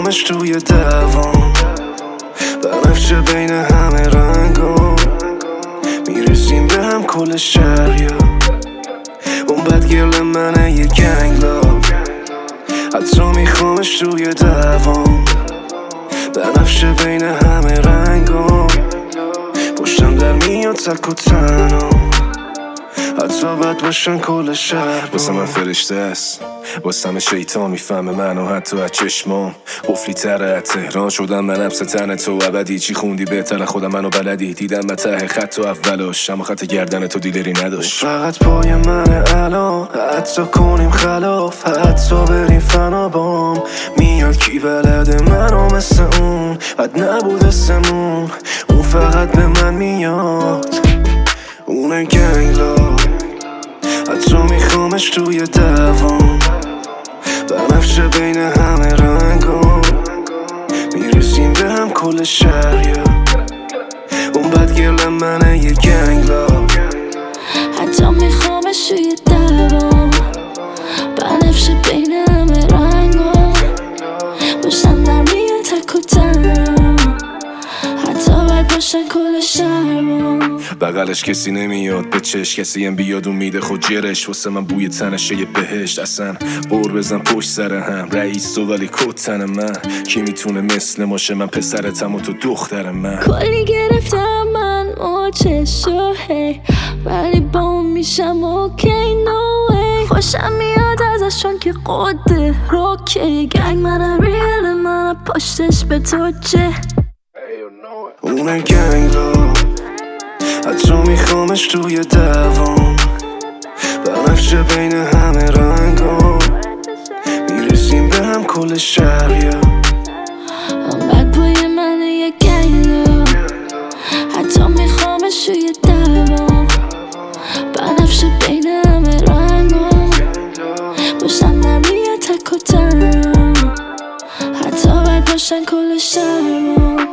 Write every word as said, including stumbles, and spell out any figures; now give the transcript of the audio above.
میخوامش توی دوام، بنفشه بین همه رنگام، میرسیم به هم کل شهریا. اون بدگیرل منه یه گنگ لاف، حتی میخوامش توی دوام، بنفشه بین همه رنگام، پشتم در میاد تک و تنها، حتی بد باشن کل شهر. واسه من فرشته است، واسه من شیطان میفهمه منو حتی از چشمام. قفلی تره از تهران شدم من نفس تن تو ابدی. چی خوندی بهتر خودم منو بلدی، دیدم من ته خط و اولاش، اما خط گردن تو دیدری نداشت. فقط پای منه الان، حتی کنیم خلاف، حتی بریم فنا بام. میاد کی بلده منو مثل اون، حد نبود اسمون، اون فقط به من میاد، اونه گنگ لاف، حتی میخوامش توی دوام، بنفشه بین همه رنگام، میرسیم به هم کل شهریا. اون بدگیرل منه یه گنگ لاف، حتی میخوامش توی دوام، بنفشه بین همه رنگام، باشم در میاد تک و تنها، حتی باید باشن کل شهرام. بغلش کسی نمیاد به چش، کسی هم بیاد اون میده خود جرش. واسه من بوی تنشه یه بهشت، اصلا قور بزن پشت سر هم. رئیس تو ولی کت تن من، کی میتونه مثل ماشه؟ من پسرتم و تو دختر من. کلی گرفتم من موچشو هی، ولی با اون میشم اوکی نو وی. خوشم میاد ازشون که قده روکی، گنگ منم ریل منم پشتش به تو چه. اونه گنگ لاف، حتی میخوامش توی دوام، بنفشه بین همه رنگام، میرسیم به هم کل شهریا. اون بد بوی منه یه گنگ لاف، حتی میخوامش توی دوام، بنفشه بین همه رنگام، باشم نمیاد تک و تنها، حتی باید باشن کل شهرام.